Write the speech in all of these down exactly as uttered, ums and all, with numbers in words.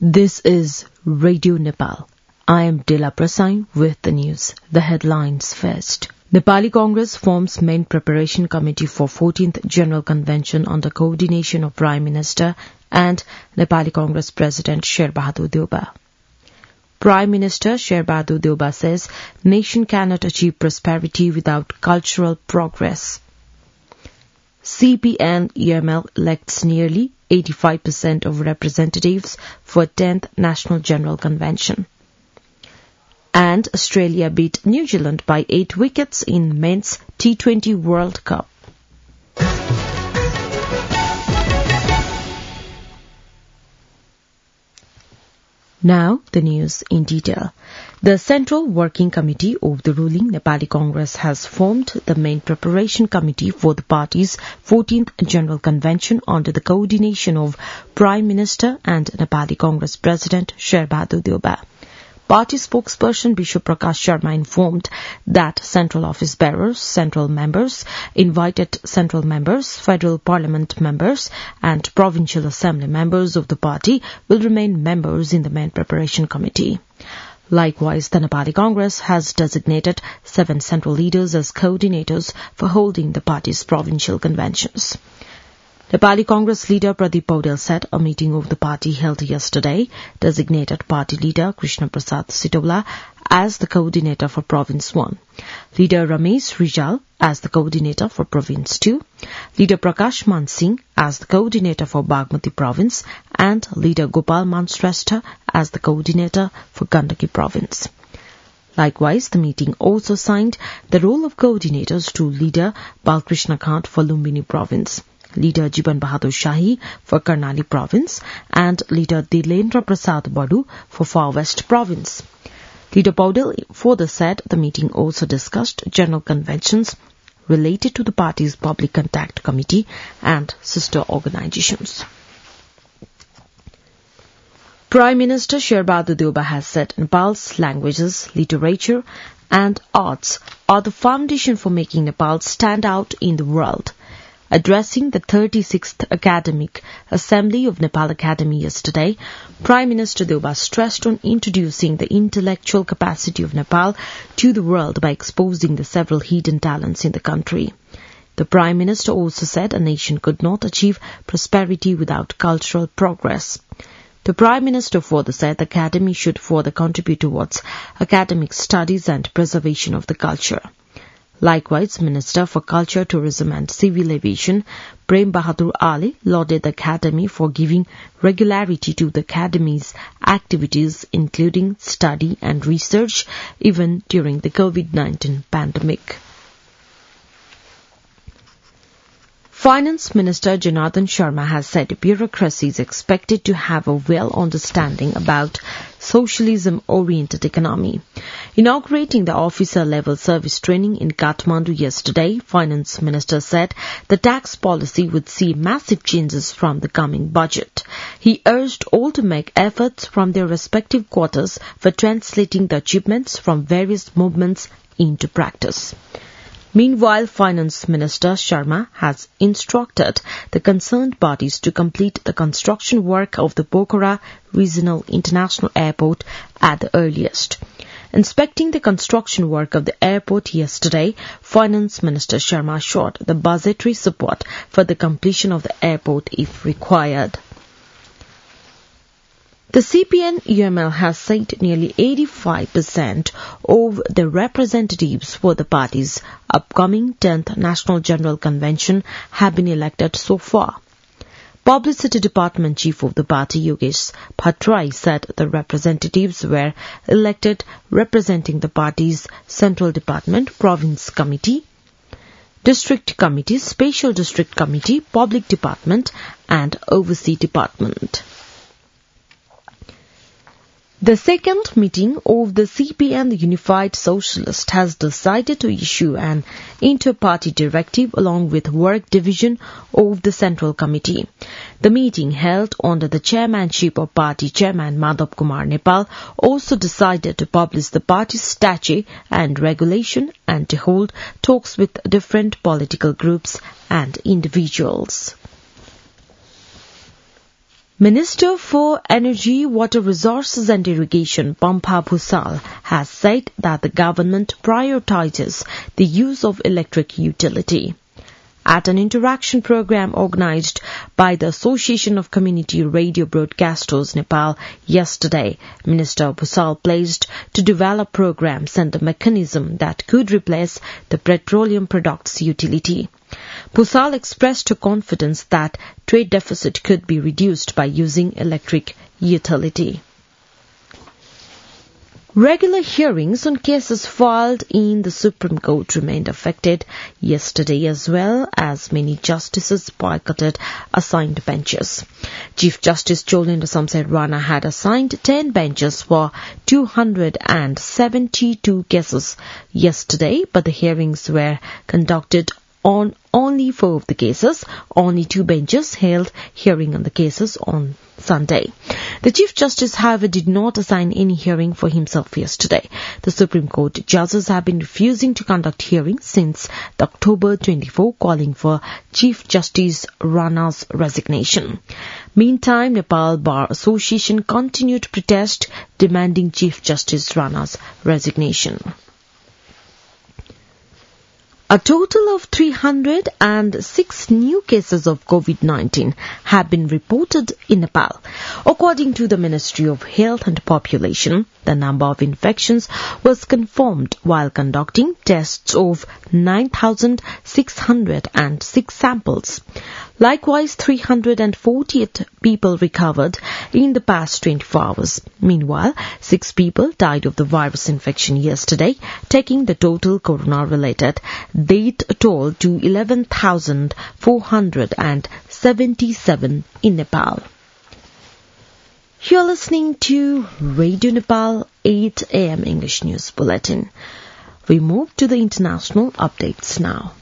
This is Radio Nepal. I am Dela Prasai with the news. The headlines first. Nepali Congress forms main preparation committee for fourteenth General Convention under coordination of Prime Minister and Nepali Congress President Sher Bahadur Deuba. Prime Minister Sher Bahadur Deuba says nation cannot achieve prosperity without cultural progress. C P N E M L elects nearly eighty-five percent of representatives for tenth National General Convention. And Australia beat New Zealand by eight wickets in men's T twenty World Cup. Now, the news in detail. The Central Working Committee of the ruling Nepali Congress has formed the main preparation committee for the party's fourteenth General Convention under the coordination of Prime Minister and Nepali Congress President Sher Bahadur Deuba. Party spokesperson Bishop Prakash Sharma informed that central office bearers, central members, invited central members, federal parliament members and provincial assembly members of the party will remain members in the main preparation committee. Likewise, the Nepali Congress has designated seven central leaders as coordinators for holding the party's provincial conventions. Nepali Congress leader Pradeep Paudel said a meeting of the party held yesterday designated party leader Krishna Prasad Sitola as the coordinator for Province one, leader Ramesh Rijal as the coordinator for Province two, leader Prakash Man Singh as the coordinator for Bagmati Province, and leader Gopal Mansrashtra as the coordinator for Gandaki Province. Likewise, the meeting also signed the role of coordinators to leader Balkrishna Kant for Lumbini Province, leader Jiban Bahadur Shahi for Karnali Province, and leader Dilendra Prasad Badu for Far West Province. Leader Paudel further said the meeting also discussed general conventions related to the party's Public Contact Committee and sister organizations. Prime Minister Sher Bahadur Deuba has said Nepal's languages, literature and arts are the foundation for making Nepal stand out in the world. Addressing the thirty-sixth Academic Assembly of Nepal Academy yesterday, Prime Minister Deuba stressed on introducing the intellectual capacity of Nepal to the world by exposing the several hidden talents in the country. The Prime Minister also said a nation could not achieve prosperity without cultural progress. The Prime Minister further said the Academy should further contribute towards academic studies and preservation of the culture. Likewise, Minister for Culture, Tourism and Civil Aviation, Prem Bahadur Ali, lauded the Academy for giving regularity to the Academy's activities, including study and research, even during the COVID nineteen pandemic. Finance Minister Janardhan Sharma has said bureaucracy is expected to have a well understanding about socialism-oriented economy. Inaugurating the officer-level service training in Kathmandu yesterday, Finance Minister said the tax policy would see massive changes from the coming budget. He urged all to make efforts from their respective quarters for translating the achievements from various movements into practice. Meanwhile, Finance Minister Sharma has instructed the concerned bodies to complete the construction work of the Pokhara Regional International Airport at the earliest. Inspecting the construction work of the airport yesterday, Finance Minister Sharma assured the budgetary support for the completion of the airport if required. The C P N E M L has said nearly eighty-five percent of the representatives for the party's upcoming tenth National General Convention have been elected so far. Publicity Department Chief of the party, Yogesh Bhattrai, said the representatives were elected representing the party's Central Department, Province Committee, District Committee, Special District Committee, Public Department and Overseas Department. The second meeting of the C P N, the Unified Socialist, has decided to issue an inter-party directive along with work division of the Central Committee. The meeting, held under the chairmanship of party chairman Madhav Kumar Nepal, also decided to publish the party's statute and regulation and to hold talks with different political groups and individuals. Minister for Energy, Water Resources and Irrigation, Pampha Bhusal, has said that the government prioritizes the use of electric utility. At an interaction program organized by the Association of Community Radio Broadcasters Nepal yesterday, Minister Bhusal pledged to develop programs and a mechanism that could replace the petroleum products utility. Bhusal expressed her confidence that trade deficit could be reduced by using electric utility. Regular hearings on cases filed in the Supreme Court remained affected yesterday as well as many justices boycotted assigned benches. Chief Justice Cholendra Samsed Rana had assigned ten benches for two hundred seventy-two cases yesterday, but the hearings were conducted on only four of the cases. Only two benches held hearing on the cases on Sunday. The Chief Justice, however, did not assign any hearing for himself yesterday. The Supreme Court judges have been refusing to conduct hearings since the October twenty-fourth, calling for Chief Justice Rana's resignation. Meantime, Nepal Bar Association continued to protest, demanding Chief Justice Rana's resignation. A total of three hundred six new cases of COVID nineteen have been reported in Nepal. According to the Ministry of Health and Population, the number of infections was confirmed while conducting tests of nine thousand six hundred six samples. Likewise, three hundred forty-eight people recovered in the past twenty-four hours. Meanwhile, six people died of the virus infection yesterday, taking the total corona-related death toll to eleven thousand four hundred seventy-seven in Nepal. You're listening to Radio Nepal eight a m English News Bulletin. We move to the international updates now.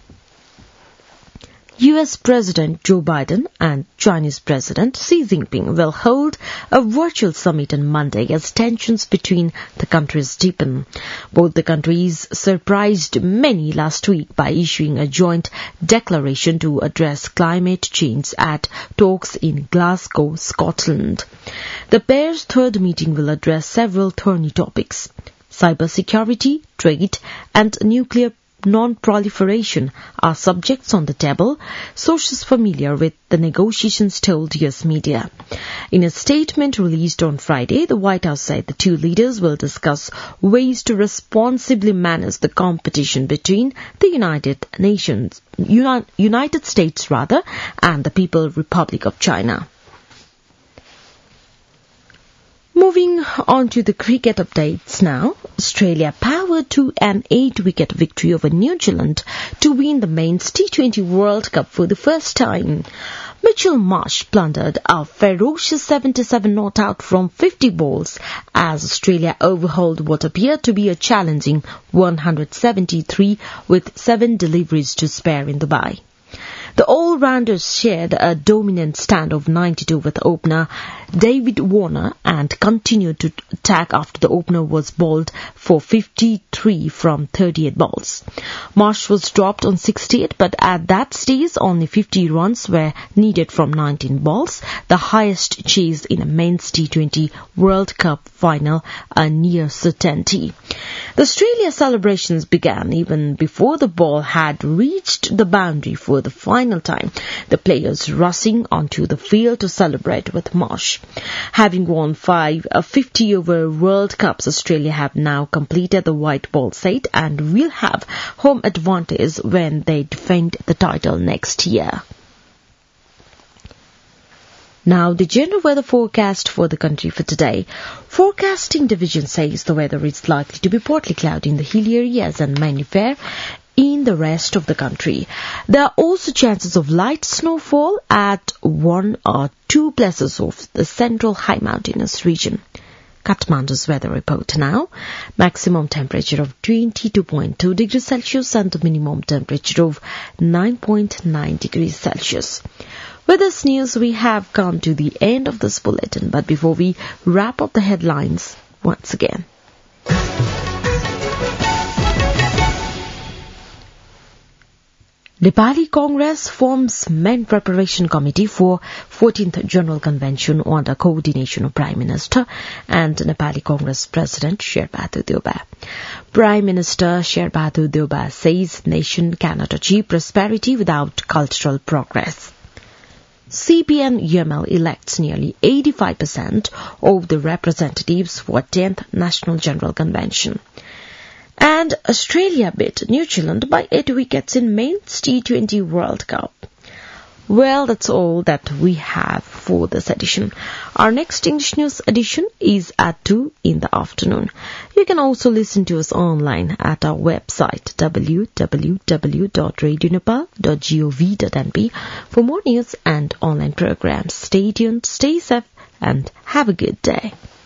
U S President Joe Biden and Chinese President Xi Jinping will hold a virtual summit on Monday as tensions between the countries deepen. Both the countries surprised many last week by issuing a joint declaration to address climate change at talks in Glasgow, Scotland. The pair's third meeting will address several thorny topics: cybersecurity, trade, and nuclear non-proliferation are subjects on the table, sources familiar with the negotiations told U S media. In a statement released on Friday, the White House said the two leaders will discuss ways to responsibly manage the competition between the United Nations, Uni- United States rather, and the People's Republic of China. Moving on to the cricket updates now. Australia powered to an eight-wicket victory over New Zealand to win the men's T twenty World Cup for the first time. Mitchell Marsh plundered a ferocious seventy-seven not out from fifty balls as Australia overhauled what appeared to be a challenging one hundred seventy-three with seven deliveries to spare in Dubai. The all-rounders shared a dominant stand of ninety-two with opener David Warner and continued to attack after the opener was bowled for fifty-three from thirty-eight balls. Marsh was dropped on sixty-eight, but at that stage only fifty runs were needed from nineteen balls, the highest chase in a men's T twenty World Cup final, a near certainty. The Australia celebrations began even before the ball had reached the boundary for the final time, the players rushing onto the field to celebrate with Marsh. Having won five fifty-over World Cups, Australia have now completed the white ball set and will have home advantage when they defend the title next year. Now, the general weather forecast for the country for today. Forecasting division says the weather is likely to be partly cloudy in the hilly areas and mainly fair in the rest of the country. There are also chances of light snowfall at one or two places of the central high mountainous region. Kathmandu's weather report now. Maximum temperature of twenty-two point two degrees Celsius and the minimum temperature of nine point nine degrees Celsius. With this news, we have come to the end of this bulletin. But before we wrap up the headlines once again. Nepali Congress forms main preparation committee for fourteenth General Convention under coordination of Prime Minister and Nepali Congress President Sherbahadur Deuba. Prime Minister Sherbahadur Deuba says nation cannot achieve prosperity without cultural progress. C P N U M L elects nearly eighty-five percent of the representatives for tenth National General Convention. And Australia beat New Zealand by eight wickets in Men's T twenty World Cup. Well, that's all that we have for this edition. Our next English news edition is at two in the afternoon. You can also listen to us online at our website w w w dot radio nepal dot gov dot n p for more news and online programs. Stay tuned, stay safe, and have a good day.